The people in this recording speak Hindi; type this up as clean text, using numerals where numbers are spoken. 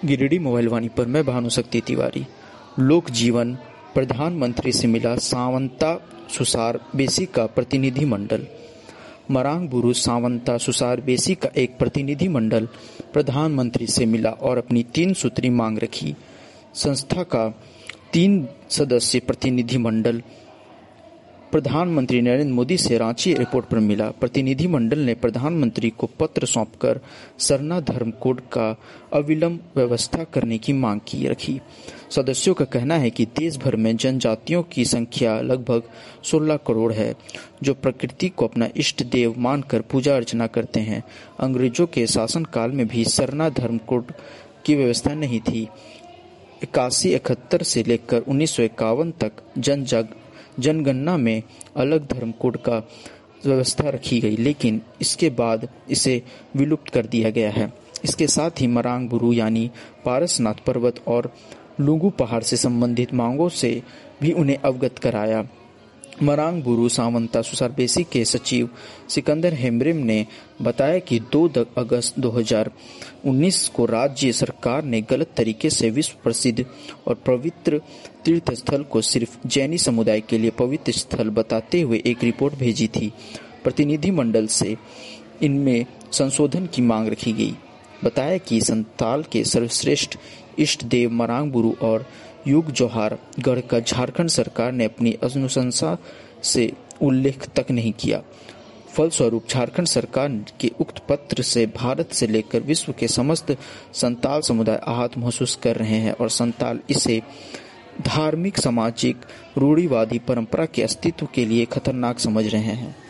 गिरिडीह मोबाइल वाणी पर मैं भानुशक्ति तिवारी। लोक जीवन प्रधानमंत्री से मिला सावंता सुसार बेसी का प्रतिनिधि मंडल। मरांग बुरु सावंता सुसार बेसी का एक प्रतिनिधि मंडल प्रधानमंत्री से मिला और अपनी 3 सूत्री मांग रखी। संस्था का 3 सदस्यीय प्रतिनिधि मंडल प्रधानमंत्री नरेंद्र मोदी से रांची एयरपोर्ट पर मिला। प्रतिनिधि मंडल ने प्रधानमंत्री को पत्र सौंपकर सरना धर्म कोड का अविलंब व्यवस्था करने की मांग की रखी। सदस्यों का कहना है कि देश भर में जनजातियों की संख्या लगभग 16 करोड़ है, जो प्रकृति को अपना इष्ट देव मानकर पूजा अर्चना करते हैं। अंग्रेजों के शासनकाल में भी सरना धर्म कोड की व्यवस्था नहीं थी। 81-71 से लेकर 1951 तक जनगणना में अलग धर्म कोड का व्यवस्था रखी गई, लेकिन इसके बाद इसे विलुप्त कर दिया गया है। इसके साथ ही मरांग बुरु यानी पारसनाथ पर्वत और लुंगू पहाड़ से संबंधित मांगों से भी उन्हें अवगत कराया। मरांग बुरु सावंता सुसार बेसी के सचिव सिकंदर हेम्ब्रेम ने बताया कि 2 अगस्त 2019 को राज्य सरकार ने गलत तरीके से विश्व प्रसिद्ध और पवित्र तीर्थ स्थल को सिर्फ जैनी समुदाय के लिए पवित्र स्थल बताते हुए एक रिपोर्ट भेजी थी। प्रतिनिधि मंडल से इनमें संशोधन की मांग रखी गई। बताया कि संताल के सर्वश्रेष्ठ इष्ट देव मरांग बुरु और युग जोहार गढ़ का झारखंड सरकार ने अपनी अनुशंसा से उल्लेख तक नहीं किया। फलस्वरूप झारखंड सरकार के उक्त पत्र से भारत से लेकर विश्व के समस्त संताल समुदाय आहत महसूस कर रहे हैं और संताल इसे धार्मिक, सामाजिक, रूढ़िवादी परंपरा के अस्तित्व के लिए खतरनाक समझ रहे हैं।